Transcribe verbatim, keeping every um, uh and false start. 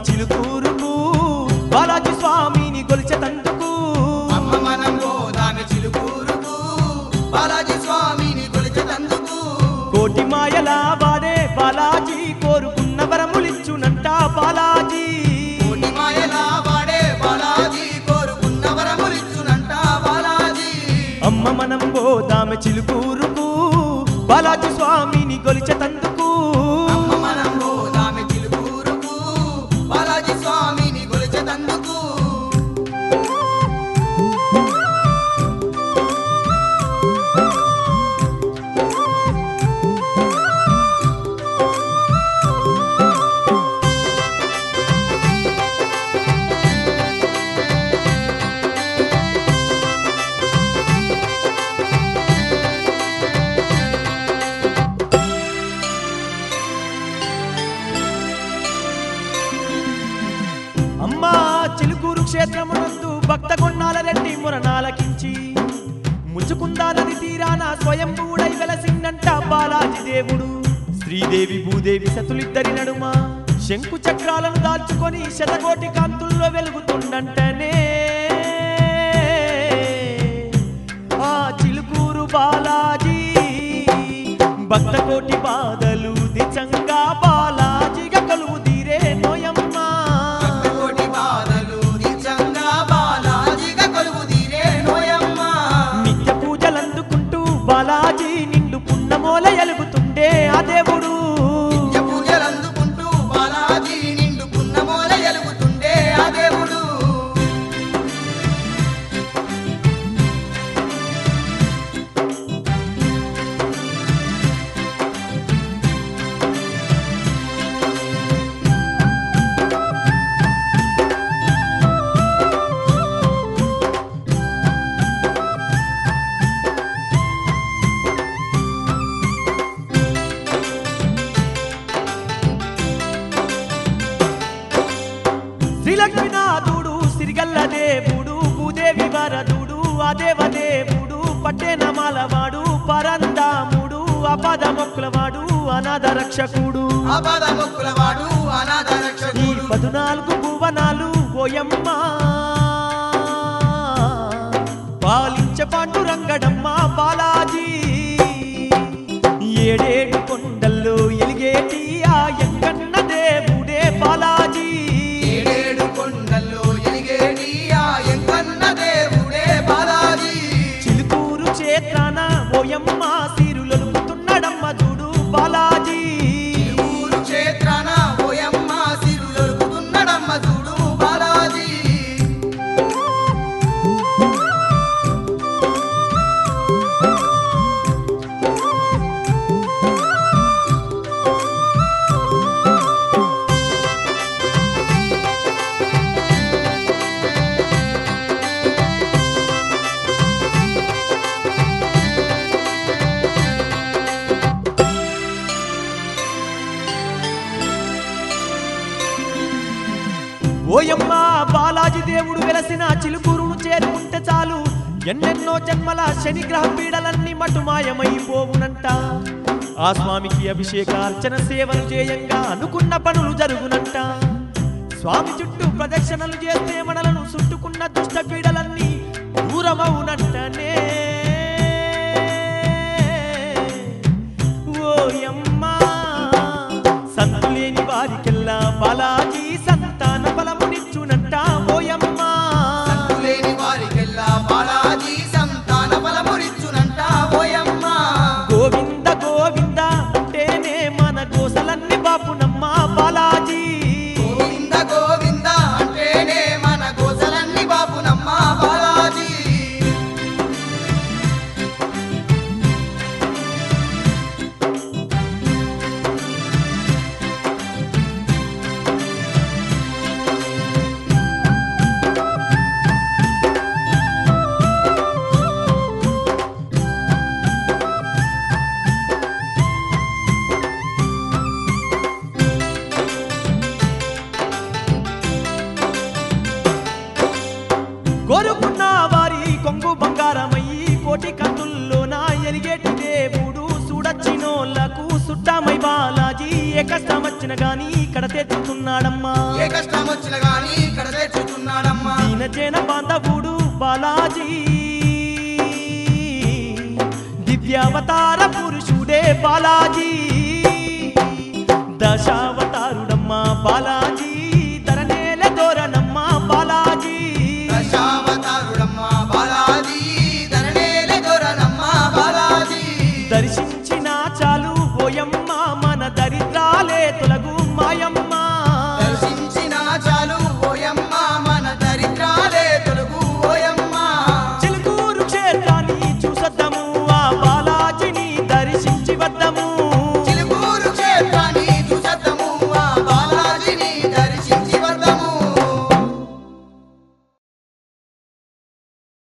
చిలుకూరుకు బాలాజీ స్వామిని కొలిచెతందుకు అమ్మ మనం పోదామె చిలుకూరుకు బాలాజీ స్వామిని కొలిచెతందుకు కోటి మాయల వాడే బాలాజీ కోరుకున్న వరములిచ్చునంట బాలాజీ కోటి మాయల వాడే బాలాజీ కోరుకున్న వరములిచ్చునంట బాలాజీ అమ్మ మనం పోదామె చిలుకూరుకు బాలాజీ స్వామిని కొలిచెతందుకు అమ్మ మనం పోదామె చిలుకూరుకు బాలాజీ స్వామిని కొలిచెతందుకు అమ్మా చిలుకూరు క్షేత్రమునందు భక్త కొన్నాల రెడ్డి మురణాలకించి ముచ్చుకుందా నది తీరాన స్వయంభూడై వెలసిందంట బాలాజీ దేవుడు శ్రీదేవి భూదేవి సతులిద్దరి నడుమ శంకు చక్రాలను దాల్చుకొని శతకోటి కాంతుల్లో వెలుగుతుండంటనే ఆ చిలుకూరు బాలాజీ భక్త కోటి బాధలు దిచంగా బాలాజీగా కలువు తీరే నోయమ్మా కోటి బాధలు నిజంగా బాలాజీగా కొలువు తీరే నోయమ్మ నిత్య పూజలందుకుంటూ బాలాజీ నిండు పున్నమోల ఎలుగుతుండే ఆ దేవుడు నిత్య పూజలందుకుంటూ బాలాజీ నిండు పున్నమోల ఎలుగుతుండే ఆ దేవుడు శ్రీలక్ష్మీనాథుడు సిరిగల్ల దేవుడు భూదేవి వరదుడు ఆ దేవదేవుడు పట్టెనమాలవాడు పరందాముడు అపద మొక్కులవాడు అనాథ రక్షకుడు ఆపద మొక్కులవాడు అనాథ ఈ రక్షకుడు పదునాలుగు భువనాలు ఓయమ్మ పాలించ పాండురంగడమ్మ బాలాజీ ఏడేడు కొండల్లో ఎలిగేటి ఆ ఎంకన్న దేవుడే బాలాజీ ఏడేడు కొండల్లో ఎలిగేటి ఆ ఎంకన్న దేవుడే బాలాజీ చిలుకూరు క్షేత్రాన ఓయమ్మ సిరులొలుకుతున్నాడమ్మ చూడు బాలాజీ ఊరు క్షేత్రాన ఓయమ్మ సిరులొలుకుతున్నాడమ్మ చూడు బాలాజీ ఓయమ్మ బాలాజీ దేవుడు వెలసిన చిలుకూరును చేరుకుంటే చాలు ఎన్నెన్నో జన్మల శనిగ్రహ పీడలన్నీ మటుమాయమైపోవునంట ఆ స్వామికి అభిషేక అర్చన సేవలు చేయంగా అనుకున్న పనులు జరుగునంట స్వామి చుట్టూ ప్రదక్షిణలు చేస్తే మనలను చుట్టుకున్న దుష్ట పీడలన్నీ దూరమవునంటనే ఓయమ్మ సంతులేని వారికెల్లా బాలాజీ సంతాన బలమునిచ్చునంట ఓయమ్మ లేని వారికెల్లా బాలాజీ సంతాన బలమురిచ్చునంట ఓయమ్మ గోవింద గోవింద అంటేనే మన గోసలన్నీ బాపునమ్మ బాలాజీ గోవింద గోవింద అంటేనే మన గోసలన్నీ బాపునమ్మ బాలాజీ కోరుకున్న వారి కొంగు బంగారమయ్యి కోటి కందుల్లో నా ఎలిగేటి దేవుడు చూడచ్చినోళ్లకు సుట్టమై బాలాజీ ఏ కష్టం వచ్చిన గాని ఇక్కడ తెచ్చుతున్నాడమ్మా ఏ కష్టం వచ్చిన గాని ఇక్కడ తెచ్చుతున్నాడమ్మా దీన జన బాంధవుడు బాలాజీ దివ్యావతార పురుషుడే బాలాజీ దశావతారుడమ్మా బాలాజీ తరనేల దోరణమ్మా బాలాజీ దశావతారుడమ్మా బాలాజీ ధరణేల దొరనమ్మా బాలాజీ దర్శించిన చాలు ఓయమ్మ మన దరిద్రాలే తొలగు మాయమ్మ దర్శించిన చాలు ఓయమ్మ మన దరిద్రాలే తొలగు ఓయమ్మ చిలుకూరు క్షేత్రాన్ని చూసొద్దాము ఆ బాలాజీని దర్శించి వద్దాము